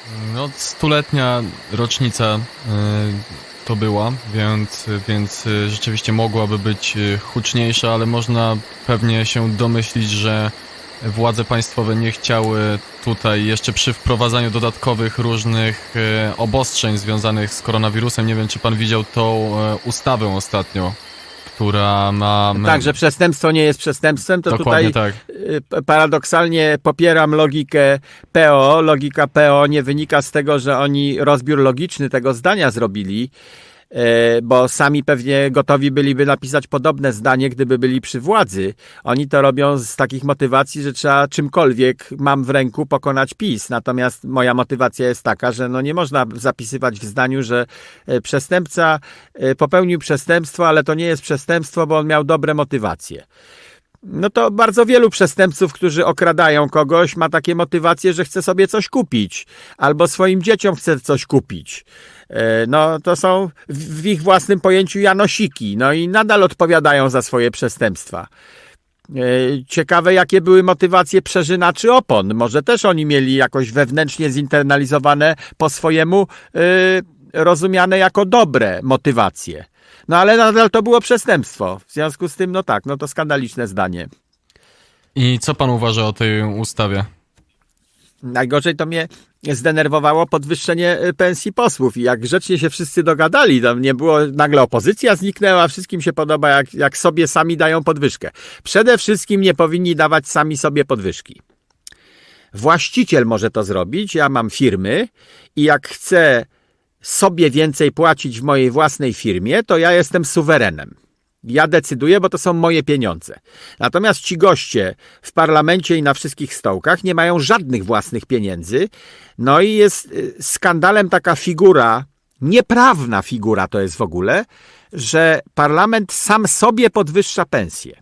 No, stuletnia rocznica to była, więc rzeczywiście mogłaby być huczniejsza, ale można pewnie się domyślić, że władze państwowe nie chciały tutaj jeszcze przy wprowadzaniu dodatkowych różnych obostrzeń związanych z koronawirusem. Nie wiem, czy pan widział tą ustawę ostatnio, która ma... Tak, że przestępstwo nie jest przestępstwem, to dokładnie tutaj tak. Paradoksalnie popieram logikę PO. Logika PO nie wynika z tego, że oni rozbiór logiczny tego zdania zrobili, bo sami pewnie gotowi byliby napisać podobne zdanie, gdyby byli przy władzy. Oni to robią z takich motywacji, że trzeba czymkolwiek mam w ręku pokonać PiS. Natomiast moja motywacja jest taka, że no nie można zapisywać w zdaniu, że przestępca popełnił przestępstwo, ale to nie jest przestępstwo, bo on miał dobre motywacje. No to bardzo wielu przestępców, którzy okradają kogoś, ma takie motywacje, że chce sobie coś kupić, albo swoim dzieciom chce coś kupić. No to są w ich własnym pojęciu janosiki, no i nadal odpowiadają za swoje przestępstwa. Ciekawe, jakie były motywacje przeżynaczy opon. Może też oni mieli jakoś wewnętrznie zinternalizowane po swojemu, rozumiane jako dobre motywacje. No ale nadal to było przestępstwo. W związku z tym, no tak, no to skandaliczne zdanie. I co pan uważa o tej ustawie? Najgorzej to mnie zdenerwowało podwyższenie pensji posłów i jak grzecznie się wszyscy dogadali, tam nie było, nagle opozycja zniknęła, wszystkim się podoba, jak sobie sami dają podwyżkę. Przede wszystkim nie powinni dawać sami sobie podwyżki. Właściciel może to zrobić, ja mam firmy i jak chcę sobie więcej płacić w mojej własnej firmie, to ja jestem suwerenem. Ja decyduję, bo to są moje pieniądze. Natomiast ci goście w parlamencie i na wszystkich stołkach nie mają żadnych własnych pieniędzy. No i jest skandalem taka figura, nieprawna figura to jest w ogóle, że parlament sam sobie podwyższa pensję.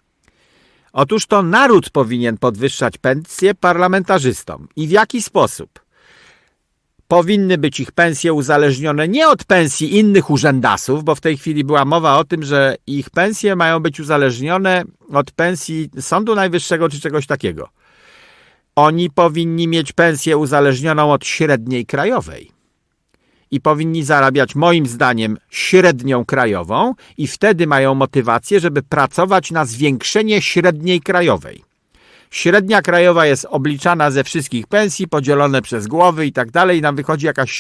Otóż to naród powinien podwyższać pensję parlamentarzystom. I w jaki sposób? Powinny być ich pensje uzależnione nie od pensji innych urzędasów, bo w tej chwili była mowa o tym, że ich pensje mają być uzależnione od pensji Sądu Najwyższego czy czegoś takiego. Oni powinni mieć pensję uzależnioną od średniej krajowej i powinni zarabiać moim zdaniem średnią krajową i wtedy mają motywację, żeby pracować na zwiększenie średniej krajowej. Średnia krajowa jest obliczana ze wszystkich pensji, podzielone przez głowy i tak dalej, i nam wychodzi jakaś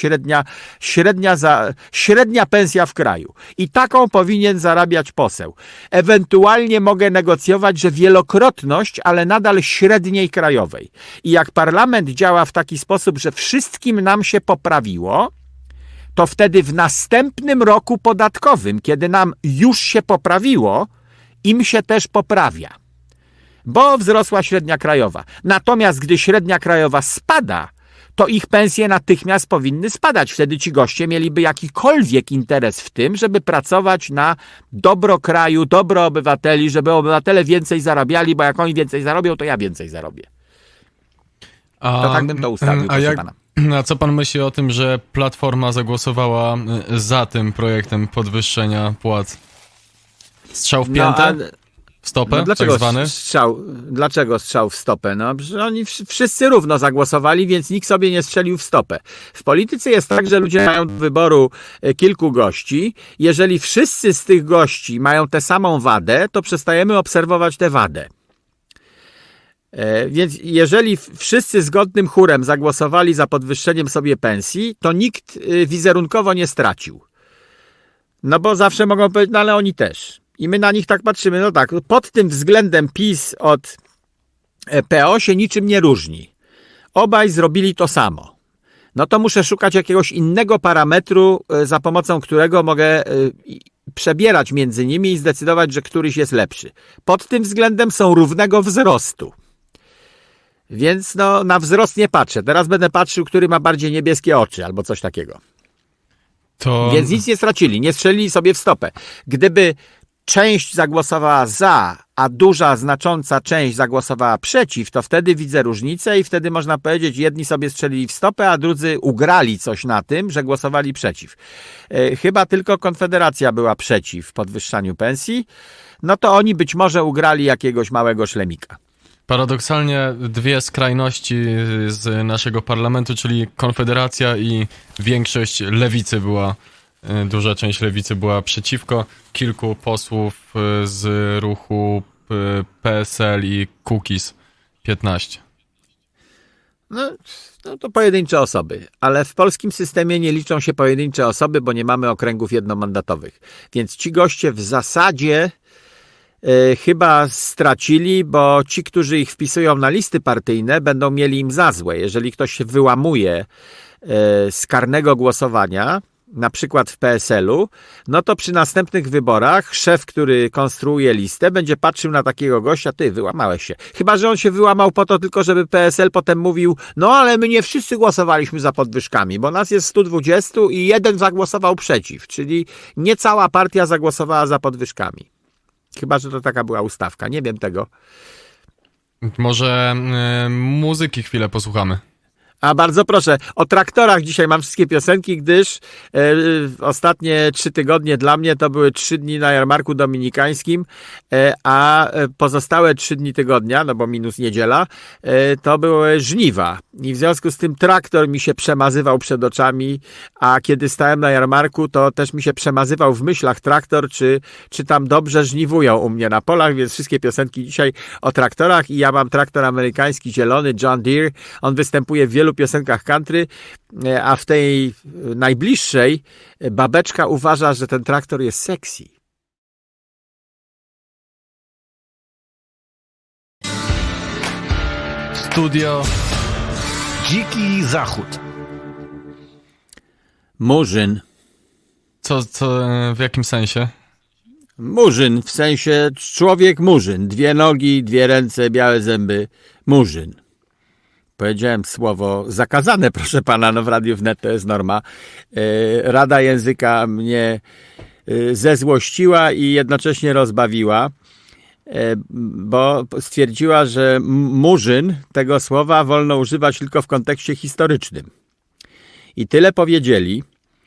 średnia pensja w kraju. I taką powinien zarabiać poseł. Ewentualnie mogę negocjować, że wielokrotność, ale nadal średniej krajowej. I jak parlament działa w taki sposób, że wszystkim nam się poprawiło, to wtedy w następnym roku podatkowym, kiedy nam już się poprawiło, im się też poprawia. Bo wzrosła średnia krajowa. Natomiast gdy średnia krajowa spada, to ich pensje natychmiast powinny spadać. Wtedy ci goście mieliby jakikolwiek interes w tym, żeby pracować na dobro kraju, dobro obywateli, żeby obywatele więcej zarabiali, bo jak oni więcej zarobią, to ja więcej zarobię. To tak bym to ustawił, proszę pana. A co pan myśli o tym, że Platforma zagłosowała za tym projektem podwyższenia płac? Strzał w piętę? W stopę, no dlaczego tak zwany? Dlaczego strzał w stopę? No, oni wszyscy równo zagłosowali, więc nikt sobie nie strzelił w stopę. W polityce jest tak, że ludzie mają do wyboru kilku gości. Jeżeli wszyscy z tych gości mają tę samą wadę, to przestajemy obserwować tę wadę. Więc jeżeli wszyscy zgodnym chórem zagłosowali za podwyższeniem sobie pensji, to nikt wizerunkowo nie stracił. No bo zawsze mogą powiedzieć, no ale oni też. I my na nich tak patrzymy, no tak, pod tym względem PiS od PO się niczym nie różni. Obaj zrobili to samo. No to muszę szukać jakiegoś innego parametru, za pomocą którego mogę przebierać między nimi i zdecydować, że któryś jest lepszy. Pod tym względem są równego wzrostu. Więc no, na wzrost nie patrzę. Teraz będę patrzył, który ma bardziej niebieskie oczy albo coś takiego. Więc nic nie stracili, nie strzelili sobie w stopę. Gdyby część zagłosowała za, a duża, znacząca część zagłosowała przeciw, to wtedy widzę różnicę i wtedy można powiedzieć, jedni sobie strzelili w stopę, a drudzy ugrali coś na tym, że głosowali przeciw. Chyba tylko Konfederacja była przeciw podwyższaniu pensji, no to oni być może ugrali jakiegoś małego szlemika. Paradoksalnie dwie skrajności z naszego parlamentu, czyli Konfederacja i większość lewicy duża część lewicy była przeciwko. Kilku posłów z ruchu PSL i Kukiz 15. No to pojedyncze osoby, ale w polskim systemie nie liczą się pojedyncze osoby, bo nie mamy okręgów jednomandatowych. Więc ci goście w zasadzie chyba stracili, bo ci, którzy ich wpisują na listy partyjne, będą mieli im za złe. Jeżeli ktoś się wyłamuje z karnego głosowania, na przykład w PSL-u, no to przy następnych wyborach szef, który konstruuje listę, będzie patrzył na takiego gościa, ty wyłamałeś się. Chyba że on się wyłamał po to tylko, żeby PSL potem mówił, no ale my nie wszyscy głosowaliśmy za podwyżkami, bo nas jest 120 i jeden zagłosował przeciw, czyli nie cała partia zagłosowała za podwyżkami. Chyba że to taka była ustawka, nie wiem tego. Może muzyki chwilę posłuchamy. A bardzo proszę, o traktorach dzisiaj mam wszystkie piosenki, gdyż ostatnie 3 tygodnie dla mnie to były 3 dni na jarmarku dominikańskim, a pozostałe 3 dni tygodnia, no bo minus niedziela, to były żniwa. I w związku z tym traktor mi się przemazywał przed oczami, a kiedy stałem na jarmarku, to też mi się przemazywał w myślach traktor, czy tam dobrze żniwują u mnie na polach, więc wszystkie piosenki dzisiaj o traktorach i ja mam traktor amerykański zielony, John Deere, on występuje w wielu piosenkach country, a w tej najbliższej babeczka uważa, że ten traktor jest sexy. Studio Dziki Zachód. Murzyn. Co, w jakim sensie? Murzyn, w sensie człowiek murzyn. 2 nogi, 2 ręce, białe zęby. Murzyn. Powiedziałem słowo zakazane, proszę pana, no w Radiu Wnet to jest norma. Rada Języka mnie zezłościła i jednocześnie rozbawiła, bo stwierdziła, że murzyn tego słowa wolno używać tylko w kontekście historycznym. I tyle powiedzieli.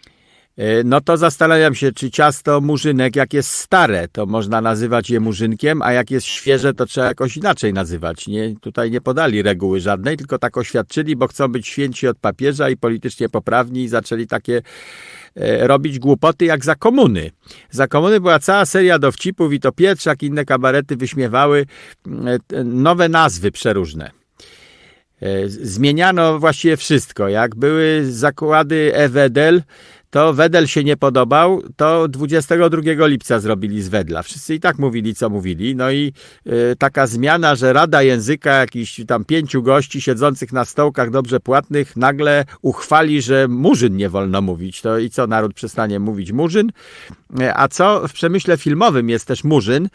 No to zastanawiam się, czy ciasto murzynek, jak jest stare, to można nazywać je murzynkiem, a jak jest świeże, to trzeba jakoś inaczej nazywać. Tutaj nie podali reguły żadnej, tylko tak oświadczyli, bo chcą być święci od papieża i politycznie poprawni i zaczęli takie robić głupoty jak za komuny. Za komuny była cała seria dowcipów i to Pietrzak i inne kabarety wyśmiewały nowe nazwy przeróżne. Zmieniano właściwie wszystko. Jak były zakłady Wedel, to Wedel się nie podobał, to 22 lipca zrobili z Wedla. Wszyscy i tak mówili, co mówili. No i taka zmiana, że Rada Języka, jakichś tam 5 gości siedzących na stołkach dobrze płatnych, nagle uchwali, że murzyn nie wolno mówić. To i co, naród przestanie mówić murzyn? A co w przemyśle filmowym jest też murzyn?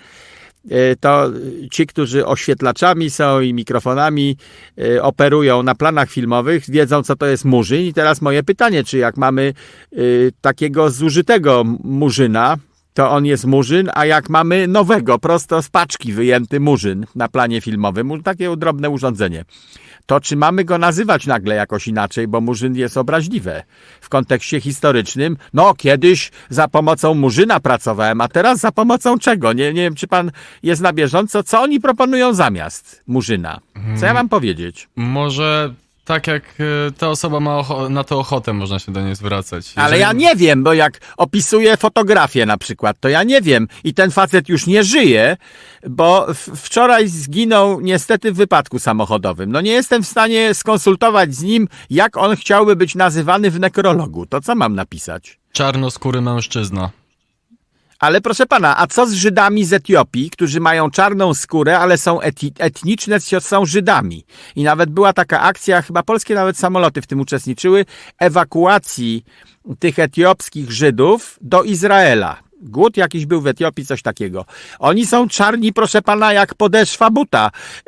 To ci, którzy oświetlaczami są i mikrofonami operują na planach filmowych, wiedzą, co to jest murzyn. I teraz moje pytanie, czy jak mamy takiego zużytego murzyna, to on jest murzyn, a jak mamy nowego, prosto z paczki wyjęty murzyn na planie filmowym, takie drobne urządzenie, to czy mamy go nazywać nagle jakoś inaczej, bo murzyn jest obraźliwe w kontekście historycznym. No, kiedyś za pomocą murzyna pracowałem, a teraz za pomocą czego? Nie wiem, czy pan jest na bieżąco. Co oni proponują zamiast murzyna? Co ja mam powiedzieć? Może tak jak ta osoba ma na to ochotę, można się do niej zwracać. Ale ja nie wiem, bo jak opisuję fotografię na przykład, to ja nie wiem. I ten facet już nie żyje, bo wczoraj zginął niestety w wypadku samochodowym. No nie jestem w stanie skonsultować z nim, jak on chciałby być nazywany w nekrologu. To co mam napisać? Czarnoskóry mężczyzna. Ale proszę pana, a co z Żydami z Etiopii, którzy mają czarną skórę, ale są etniczne, są Żydami? I nawet była taka akcja, chyba polskie nawet samoloty w tym uczestniczyły, ewakuacji tych etiopskich Żydów do Izraela. Głód jakiś był w Etiopii, coś takiego. Oni są czarni, proszę pana, jak podeszwa buta,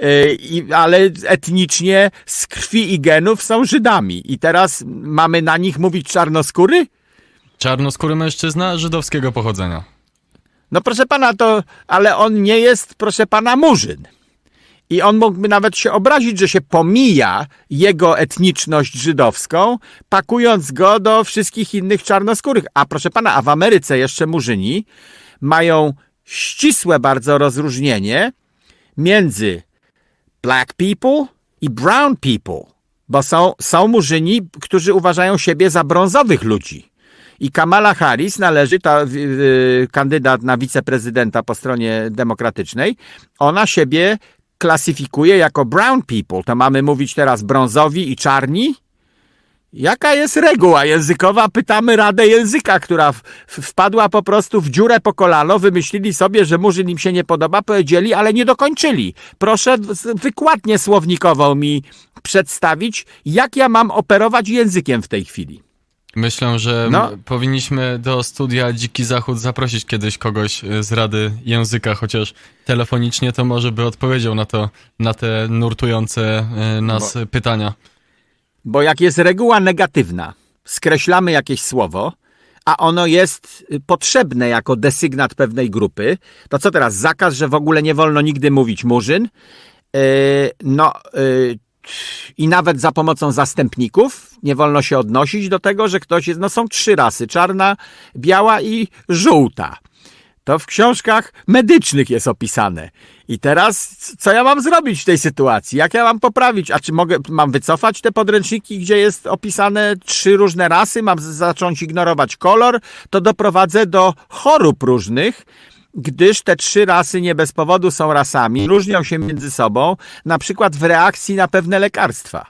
ale etnicznie z krwi i genów są Żydami. I teraz mamy na nich mówić czarnoskóry? Czarnoskóry mężczyzna żydowskiego pochodzenia. No proszę pana, ale on nie jest, proszę pana, murzyn. I on mógłby nawet się obrazić, że się pomija jego etniczność żydowską, pakując go do wszystkich innych czarnoskórych. A proszę pana, a w Ameryce jeszcze murzyni mają ścisłe bardzo rozróżnienie między black people i brown people, bo są murzyni, którzy uważają siebie za brązowych ludzi. I Kamala Harris należy, kandydat na wiceprezydenta po stronie demokratycznej, ona siebie klasyfikuje jako brown people. To mamy mówić teraz brązowi i czarni? Jaka jest reguła językowa? Pytamy Radę Języka, która wpadła po prostu w dziurę po kolano, wymyślili sobie, że murzyn im się nie podoba, powiedzieli, ale nie dokończyli. Proszę wykładnię słownikową mi przedstawić, jak ja mam operować językiem w tej chwili. Myślę, że powinniśmy do studia Dziki Zachód zaprosić kiedyś kogoś z Rady Języka, chociaż telefonicznie to może by odpowiedział na te nurtujące nas pytania. Bo jak jest reguła negatywna, skreślamy jakieś słowo, a ono jest potrzebne jako desygnat pewnej grupy, to co teraz? Zakaz, że w ogóle nie wolno nigdy mówić murzyn? I nawet za pomocą zastępników nie wolno się odnosić do tego, że ktoś jest, są 3 rasy, czarna, biała i żółta. To w książkach medycznych jest opisane. I teraz, co ja mam zrobić w tej sytuacji? Jak ja mam poprawić? A czy mam wycofać te podręczniki, gdzie jest opisane 3 różne rasy? Mam zacząć ignorować kolor? To doprowadzę do chorób różnych, gdyż te 3 rasy nie bez powodu są rasami, różnią się między sobą, na przykład w reakcji na pewne lekarstwa,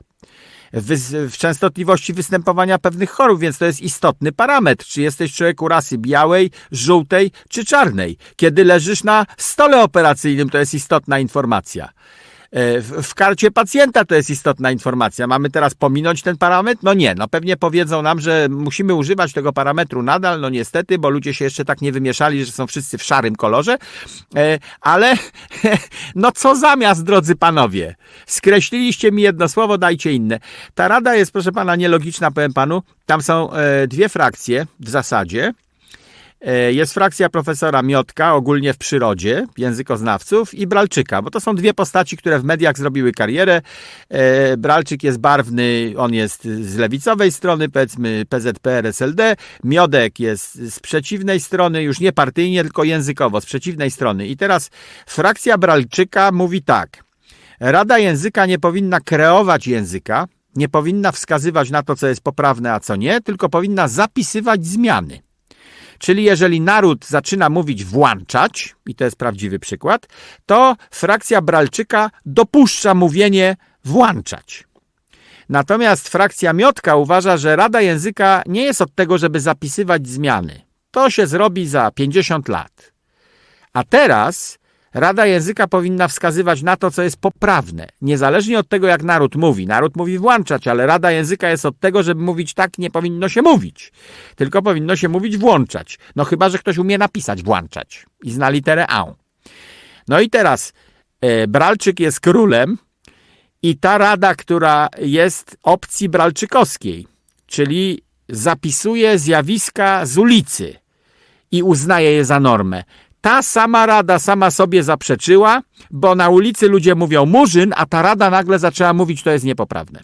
w częstotliwości występowania pewnych chorób, więc to jest istotny parametr, czy jesteś człowieku rasy białej, żółtej czy czarnej. Kiedy leżysz na stole operacyjnym, to jest istotna informacja. W karcie pacjenta to jest istotna informacja. Mamy teraz pominąć ten parametr? No nie, pewnie powiedzą nam, że musimy używać tego parametru nadal, niestety, bo ludzie się jeszcze tak nie wymieszali, że są wszyscy w szarym kolorze, ale co zamiast, drodzy panowie? Skreśliliście mi jedno słowo, dajcie inne. Ta rada jest, proszę pana, nielogiczna, powiem panu. Tam są 2 frakcje w zasadzie. Jest frakcja profesora Miotka, ogólnie w przyrodzie, językoznawców, i Bralczyka, bo to są 2 postaci, które w mediach zrobiły karierę. Bralczyk jest barwny, on jest z lewicowej strony, powiedzmy PZPR, SLD. Miodek jest z przeciwnej strony, już nie partyjnie, tylko językowo, z przeciwnej strony. I teraz frakcja Bralczyka mówi tak. Rada Języka nie powinna kreować języka, nie powinna wskazywać na to, co jest poprawne, a co nie, tylko powinna zapisywać zmiany. Czyli jeżeli naród zaczyna mówić włączać, i to jest prawdziwy przykład, to frakcja Bralczyka dopuszcza mówienie włączać. Natomiast frakcja Miotka uważa, że Rada Języka nie jest od tego, żeby zapisywać zmiany. To się zrobi za 50 lat. A teraz Rada Języka powinna wskazywać na to, co jest poprawne. Niezależnie od tego, jak naród mówi. Naród mówi włączać, ale Rada Języka jest od tego, żeby mówić tak, nie powinno się mówić. Tylko powinno się mówić włączać. Chyba że ktoś umie napisać włączać i zna literę A. I teraz Bralczyk jest królem i ta rada, która jest opcji bralczykowskiej, czyli zapisuje zjawiska z ulicy i uznaje je za normę. Ta sama rada sama sobie zaprzeczyła, bo na ulicy ludzie mówią murzyn, a ta rada nagle zaczęła mówić, to jest niepoprawne.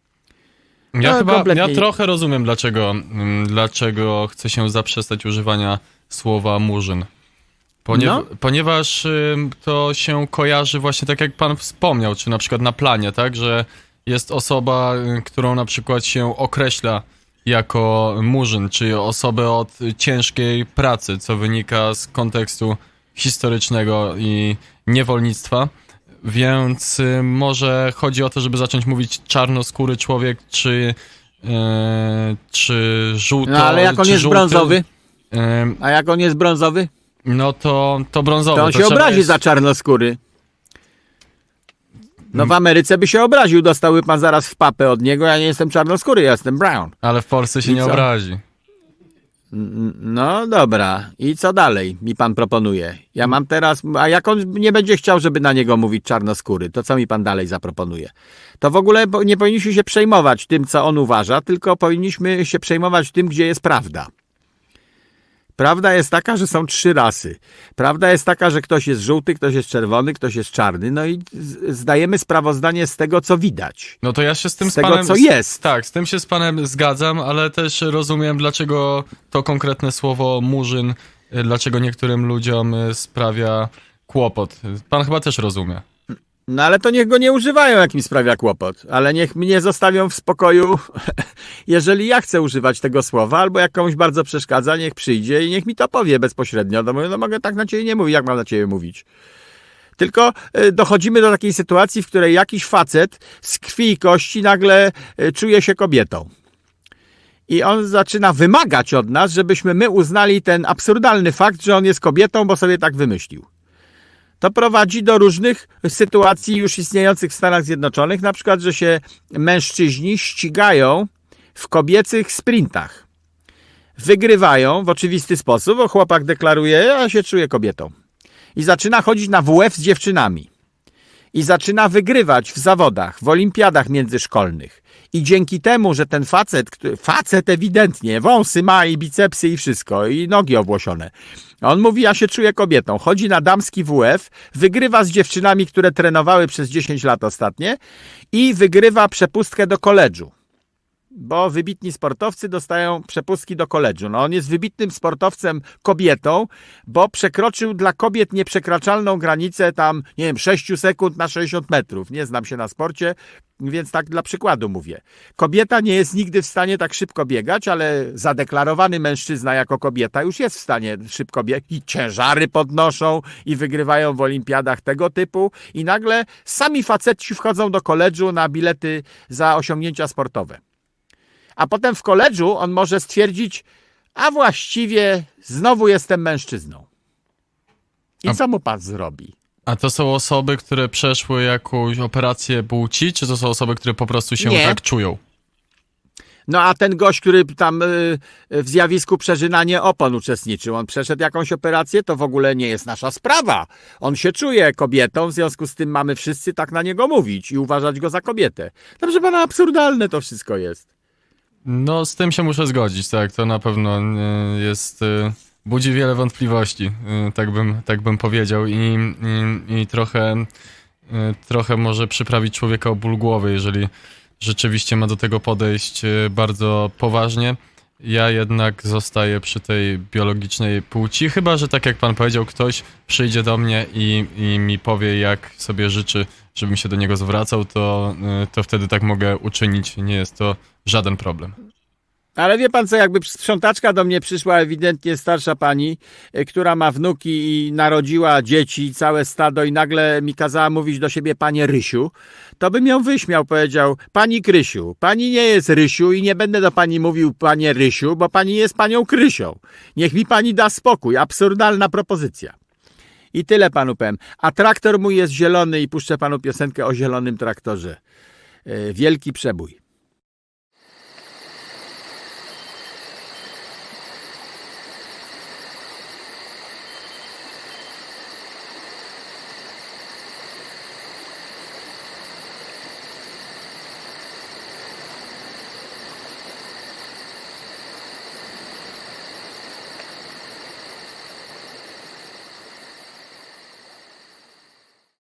Ja trochę rozumiem, dlaczego chce się zaprzestać używania słowa murzyn. Ponieważ to się kojarzy właśnie tak, jak pan wspomniał, czy na przykład na planie, tak, że jest osoba, którą na przykład się określa jako murzyn, czyli osobę od ciężkiej pracy, co wynika z kontekstu historycznego i niewolnictwa, więc może chodzi o to, żeby zacząć mówić czarnoskóry człowiek, czy żółto... ale jak on jest żółty, brązowy? A jak on jest brązowy? To brązowy. To on się obrazi za czarnoskóry. W Ameryce by się obraził, dostałby pan zaraz w papę od niego, ja nie jestem czarnoskóry, ja jestem brown. Ale w Polsce się nie obrazi. Dobra. I co dalej mi pan proponuje? Ja mam teraz, a jak on nie będzie chciał, żeby na niego mówić czarnoskóry, to co mi pan dalej zaproponuje? To w ogóle nie powinniśmy się przejmować tym, co on uważa, tylko powinniśmy się przejmować tym, gdzie jest prawda. Prawda jest taka, że są 3 rasy. Prawda jest taka, że ktoś jest żółty, ktoś jest czerwony, ktoś jest czarny. I zdajemy sprawozdanie z tego, co widać. To ja się z tym z tego, co jest. Tak, z tym się z panem zgadzam, ale też rozumiem, dlaczego to konkretne słowo murzyn, dlaczego niektórym ludziom sprawia kłopot. Pan chyba też rozumie. No ale to niech go nie używają, jak mi sprawia kłopot. Ale niech mnie zostawią w spokoju, jeżeli ja chcę używać tego słowa, albo jak komuś bardzo przeszkadza, niech przyjdzie i niech mi to powie bezpośrednio. No mogę tak na ciebie nie mówić, jak mam na ciebie mówić. Tylko dochodzimy do takiej sytuacji, w której jakiś facet z krwi i kości nagle czuje się kobietą. I on zaczyna wymagać od nas, żebyśmy my uznali ten absurdalny fakt, że on jest kobietą, bo sobie tak wymyślił. To prowadzi do różnych sytuacji już istniejących w Stanach Zjednoczonych, na przykład, że się mężczyźni ścigają w kobiecych sprintach. Wygrywają w oczywisty sposób, bo chłopak deklaruje, ja się czuję kobietą. I zaczyna chodzić na WF z dziewczynami. I zaczyna wygrywać w zawodach, w olimpiadach międzyszkolnych. I dzięki temu, że ten facet ewidentnie, wąsy ma i bicepsy i wszystko, i nogi obłosione. On mówi, ja się czuję kobietą. Chodzi na damski WF, wygrywa z dziewczynami, które trenowały przez 10 lat ostatnie i wygrywa przepustkę do koledżu. Bo wybitni sportowcy dostają przepustki do koledżu. No on jest wybitnym sportowcem kobietą, bo przekroczył dla kobiet nieprzekraczalną granicę tam, nie wiem, 6 sekund na 60 metrów. Nie znam się na sporcie, więc tak dla przykładu mówię. Kobieta nie jest nigdy w stanie tak szybko biegać, ale zadeklarowany mężczyzna jako kobieta już jest w stanie szybko biegać i ciężary podnoszą i wygrywają w olimpiadach tego typu i nagle sami faceci wchodzą do koledżu na bilety za osiągnięcia sportowe. A potem w koledżu on może stwierdzić, a właściwie znowu jestem mężczyzną. I co mu pan zrobi? A to są osoby, które przeszły jakąś operację płci, czy to są osoby, które po prostu się tak czują? No a ten gość, który tam w zjawisku przerzynania opon uczestniczył, on przeszedł jakąś operację, to w ogóle nie jest nasza sprawa. On się czuje kobietą, w związku z tym mamy wszyscy tak na niego mówić i uważać go za kobietę. Dobrze pana, absurdalne to wszystko jest. No, z tym się muszę zgodzić, tak, to na pewno jest, budzi wiele wątpliwości, tak bym powiedział i trochę może przyprawić człowieka o ból głowy, jeżeli rzeczywiście ma do tego podejść bardzo poważnie. Ja jednak zostaję przy tej biologicznej płci, chyba że tak jak pan powiedział, ktoś przyjdzie do mnie i mi powie, jak sobie życzy, żebym się do niego zwracał, to wtedy tak mogę uczynić. Nie jest to żaden problem. Ale wie pan co, jakby sprzątaczka do mnie przyszła, ewidentnie starsza pani, która ma wnuki i narodziła dzieci, całe stado i nagle mi kazała mówić do siebie panie Rysiu, to bym ją wyśmiał, powiedział, pani Krysiu, pani nie jest Rysiu i nie będę do pani mówił panie Rysiu, bo pani jest panią Krysią. Niech mi pani da spokój, absurdalna propozycja. I tyle panu powiem. A traktor mój jest zielony i puszczę panu piosenkę o zielonym traktorze. Wielki przebój.